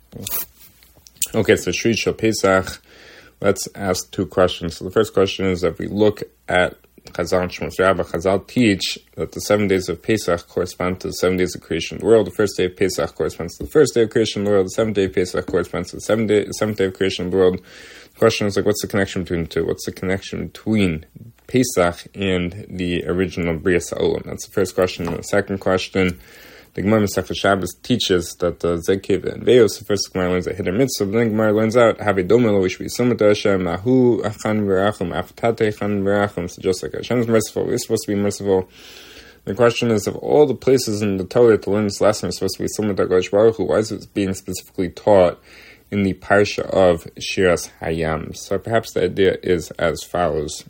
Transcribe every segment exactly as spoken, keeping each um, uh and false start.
Okay, so Shri Shal Pesach, let's ask two questions. So the first question is, if we look at Chazal and Shmos Rabbah, Chazal teach that the seven days of Pesach correspond to the seven days of creation of the world. The first day of Pesach corresponds to the first day of creation of the world. The seventh day of Pesach corresponds to the seventh day, the seventh day of creation of the world. The question is, like, what's the connection between the two? What's the connection between Pesach and the original Brias HaOlam? That's the first question. And the second question, the Gemara Masechta Shabbos teaches that the Zekev and Veos, the first Gemara learns a Hiddur Mitzvah, then the Gemara learns out, Havi Domelo, we should be similar to Hashem, Mahu, Achan V'rachim, Afatate, Achan V'rachim, so just like Hashem is merciful, we're supposed to be merciful. The question is, of all the places in the Torah to learn this lesson, we're supposed to be similar to HaKadosh Baruch Hu, why is it being specifically taught in the Parsha of Shiras Hayam? So perhaps the idea is as follows.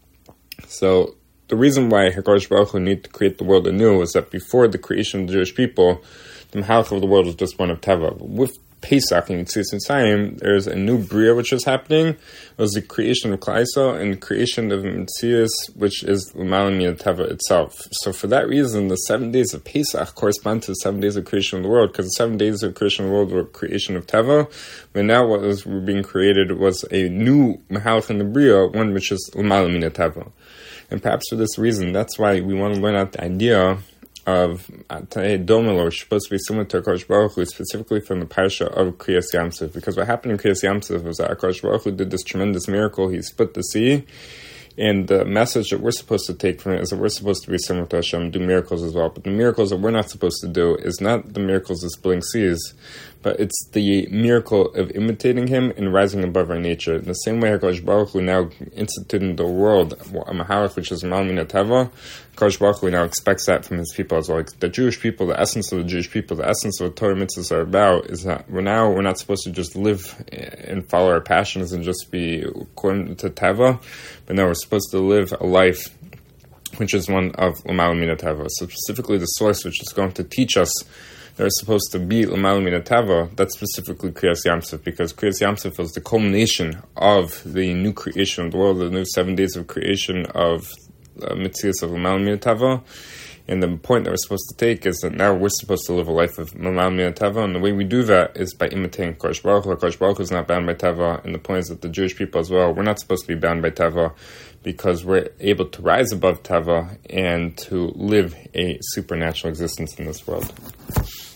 So, the reason why HaKadosh Baruch Hu needed to create the world anew is that before the creation of the Jewish people, the Mahalach of the world was just one of Teva. With Pesach and Yetzias Mitzrayim, there's a new Bria which is happening. It was the creation of Klal Yisrael and the creation of Metzias, which is L'malam min Teva itself. So for that reason, the seven days of Pesach correspond to the seven days of creation of the world, because the seven days of creation of the world were creation of Teva, but now what was being created was a new Mahalach in the Bria, one which is L'malam min Teva. And perhaps for this reason, that's why we want to learn out the idea of Atay Domelo, which is supposed to be similar to HaKadosh Baruch Hu, specifically from the Parsha of Kriyas Yamsuf. Because what happened in Kriyas Yamsuf was that HaKadosh Baruch Hu did this tremendous miracle. He split the sea. And the message that we're supposed to take from it is that we're supposed to be similar to Hashem and do miracles as well. But the miracles that we're not supposed to do is not the miracles of splitting seas, but it's the miracle of imitating Him and rising above our nature. In the same way HaKadosh Baruch Hu now instituted in the world a Mahalach, which is Mal Min HaTeva, HaKadosh Baruch Hu now expects that from His people as well. Like the Jewish people, the essence of the Jewish people, the essence of what Torah mitzvahs are about is that we're now we're not supposed to just live and follow our passions and just be according to Teva, but no, we're supposed to live a life which is one of L'malam min HaTeva. So specifically the source which is going to teach us that are supposed to be L'malam min HaTeva, that's specifically Kriyas Yamsuf, because Kriyas Yamsuf is the culmination of the new creation of the world, the new seven days of creation of uh, Metzias of L'malam min HaTeva. And the point that we're supposed to take is that now we're supposed to live a life of L'malam min HaTeva, and the way we do that is by imitating HaKadosh Baruch Hu. HaKadosh Baruch Hu is not bound by Teva, and the point is that the Jewish people as well, we're not supposed to be bound by Teva, because we're able to rise above Teva and to live a supernatural existence in this world.